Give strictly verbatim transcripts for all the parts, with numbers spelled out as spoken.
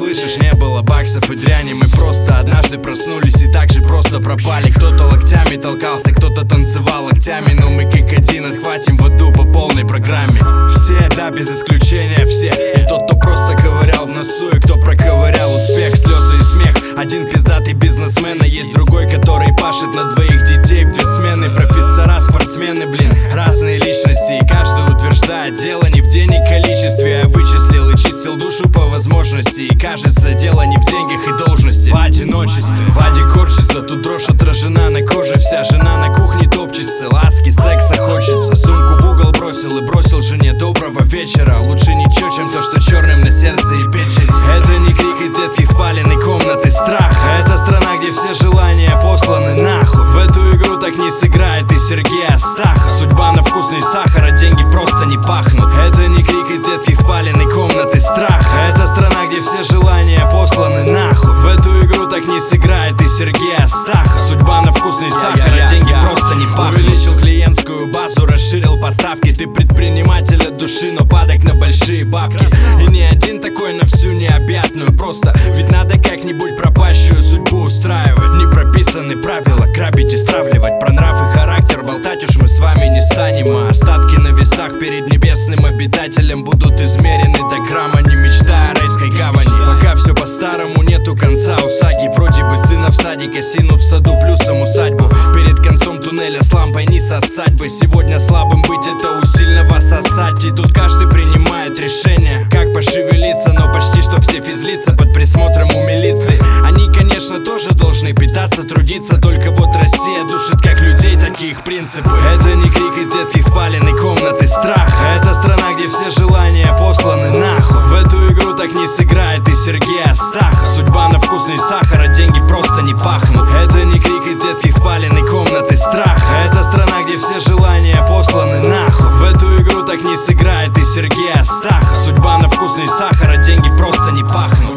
слышишь, не было баксов и дряни. Мы просто однажды проснулись и так же просто пропали. Кто-то локтями толкался, кто-то танцевал локтями, но мы как один отхватим воду по полной программе. Все, да, без исключения все. И тот, кто просто ковырял в носу, и кто проковырял успех, слезы и смех. Один пиздатый бизнесмен, а есть другой, который пашет на двоих детей в две смены. Профессора, спортсмены, блин, разные личности, и каждый утверждает: дело не в денег количестве. Я вычислил и чистил душу по возможности, и кажется, дело не в деньгах и должности, в одиночестве. Вадик корчится, тут дрожь отражена на коже вся. Жена на кухне топчется, ласки, секса хочется. Сумку в угол бросил и бросил жене: доброго вечера. Лучше ничего, чем то, что черным на сердце и печени. Это не крик из детских спален и комнаты страха. Это страна, где все желания посланы нахуй. В эту игру так не сыграет и Сергей Астахов. Судьба на вкусный сахар, а деньги просто не пахнут. Это не крик из детских спален и комнаты страха. Это страна, где все желания посланы нахуй. В эту игру так не сыграет и Сергей Астахов. Судьба на вкусный сахар, а деньги просто не пахнут. Увеличил клиентскую базу, расширил поставки. Ты предприниматель от души, но падок на большие бабки. И не один такой на всю необъятную. Просто ведь надо как-нибудь пропащую судьбу устраивать. Не прописаны правила грабить и стравливать. Про нрав и характер болтать уж мы с вами не станем. А остатки на весах перед небесным обитателем будут измерены до грамма, не мечтая о райской гавани. Пока все по-старому, нету конца у саги. Вроде бы сына в садик, осину в саду, плюсом усадьбу. Перед концом туннеля с лампой не сосать бы. Сегодня слабым быть — это у сильного сосать. И тут каждый принимает решение, как пошевелиться, но почти что все физлица под присмотром у милиции. Они, конечно, тоже должны питаться, трудиться. Только вот Россия душит как людей, такие их принципы. Это не крик из детских спален и комнаты страха. Это страна, где все желания посланы нахуй. В эту игру так не сыграет и Сергей Астахов. Судьба на вкусный сахар, а деньги просто не пахнут. Это не крик из детских спален и комнаты страха. Это страна, где все желания посланы нахуй. В эту игру так не сыграет и Сергей Астахов. Судьба на вкусный сахар, а деньги просто не пахнут.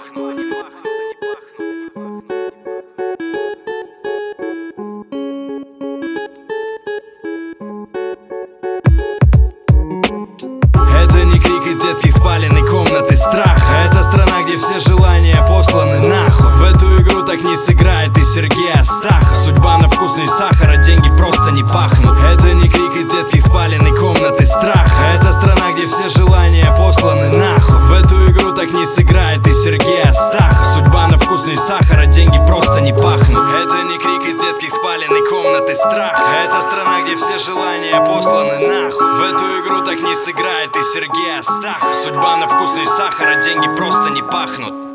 Это не крик из детских спален и комнаты страха. Это страна, где все желания посланы нахуй. В эту игру так не сыграет и Сергей Астахов. Судьба на вкусный сахар, а деньги просто не пахнут. Это не крик из детских спален и комнаты страха. Это страна, где все желания посланы нахуй. В эту игру так не сыграет и Сергей Астахов. Судьба на вкусный сахар, а деньги просто не пахнут. Это не крик из детских спален и комнаты страха. Это страна, где все желания посланы нахуй. В эту игру так не сыграет и Сергей Астахов. Судьба на вкусный сахар, а деньги просто не пахнут.